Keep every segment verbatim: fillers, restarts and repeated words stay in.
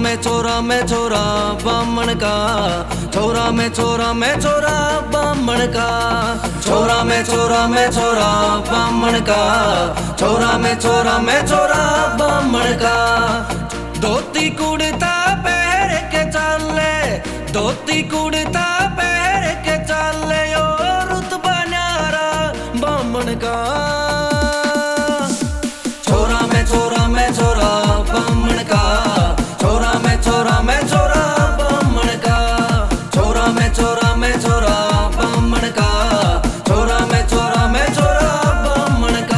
में छोरा में छोरा बामण का, छोरा में छोरा में छोरा बामण का, छोरा में छोरा में छोरा बामण का, छोरा में छोरा में छोरा बामण का। धोती कुड़ता पहन के चाले, धोती कुड़ता पहन के चाले ओ रुतबा न्यारा बामण का। छोरा में छोरा में छोरा बामण का, छोरा में छोरा में छोरा बामण का, छोरा में छोरा में छोरा बामण का, छोरा में छोरा में छोरा बामण का।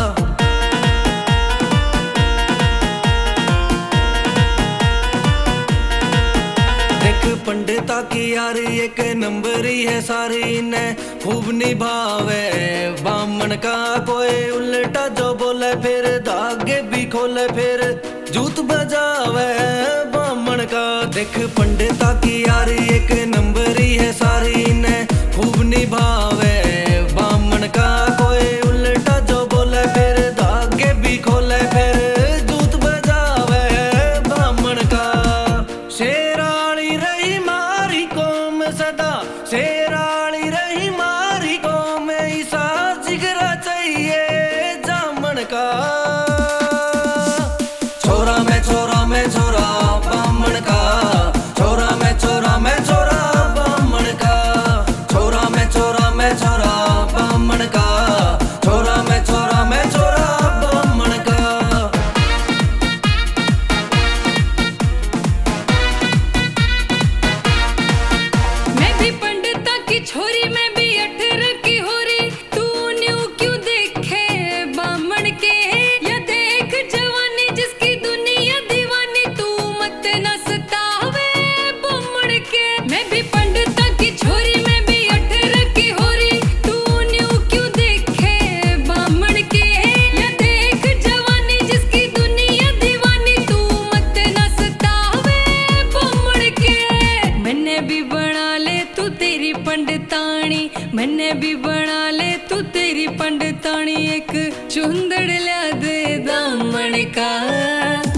देख पंडिता की यारी एक नंबर ही है सारी ने खूब निभावे बामण का। कोई उल्टा जो बोले फिर धागे भी खोले फिर जूत बजावे बामण का। देख पंडिता की यारी एक नंबर ही है सारी ने खूब निभावे बामण का। कोई उल्टा जो बोले फिर धागे भी खोले फिर जूत बजावे बामण का। शेराली रही मारी कौम सदा, शेराली रही मारी कौम ऐसा जिगरा चाहिए जामण का। छोरा में छोरा में छोरा बामण का, छोरा में छोरा में छोरा बामण का, छोरा में छोरा में छोरा बामण का, छोरा में छोरा में छोरा बामण का। मैं भी पंडिता की छोरी, मैं भी अठारह की होरी, तू न्यू क्यों देखे बामण के। या देख जवानी जिसकी दुनिया दीवानी, तू मत न सतावे बामण के। मैं भी पंडिता की छोरी, मैं भी अठारह की होरी, तू न्यू क्यों देखे बामण के। या देख जवानी जिसकी दुनिया दीवानी, तू मत न सतावे बामण के। मैंने भी बना ले तू तेरी पंडितानी, मैंने भी बना ले तू तेरी पंडितानी। एक चुंदड़ ला दे दामण का।